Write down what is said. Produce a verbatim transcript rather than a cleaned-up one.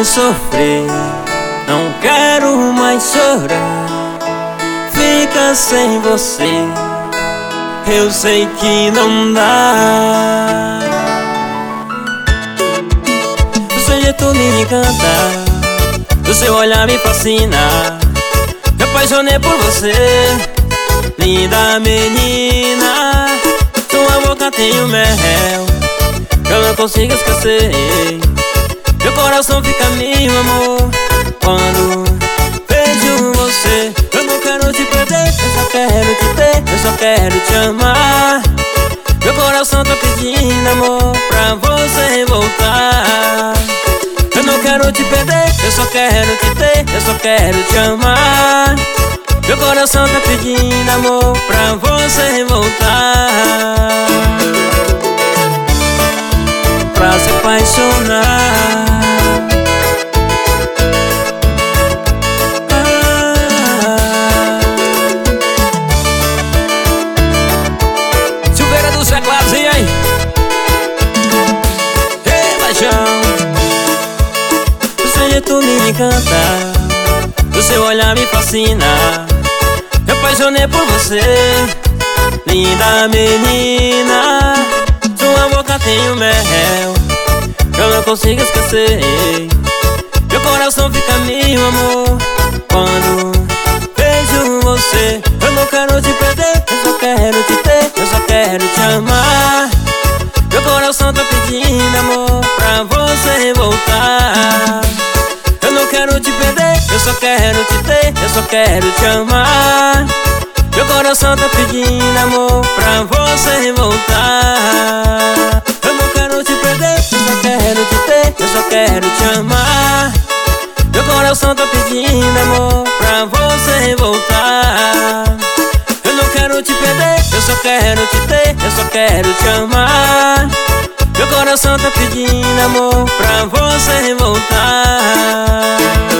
mais sofrer, não quero mais chorar. Fica sem você, eu sei que não dá. O seu jeito me encanta, o seu olhar me fascina. Me apaixonei por você, linda menina. Sua boca tem o mel, eu não consigo esquecer. Meu coração fica mil, amor, quando vejo você. Eu não quero te perder, eu só quero te ter, eu só quero te amar. Meu coração tá pedindo, amor, pra você voltar. Eu não quero te perder, eu só quero te ter, eu só quero te amar. Meu coração tá pedindo, amor, pra você voltar, pra se apaixonar. ah. Silveira dos Teclados, e aí? Ei, paixão, o seu jeito me encanta, o seu olhar me fascina. Me apaixonei por você, linda menina. Sua boca tem o mel, eu não consigo esquecer. Meu coração fica mil, amor, quando vejo você. Eu não quero te perder, eu só quero te ter, eu só quero te amar. Meu coração tá pedindo, amor, pra você voltar. Eu não quero te perder, eu só quero te ter, eu só quero te amar. Meu coração tá pedindo, amor, pra você voltar. Eu não quero te perder, eu só quero te ter, eu só quero te amar. Meu coração tá pedindo, amor, pra você voltar. Eu não quero te perder, eu só quero te ter, eu só quero te amar. Meu coração tá pedindo, amor, pra você voltar.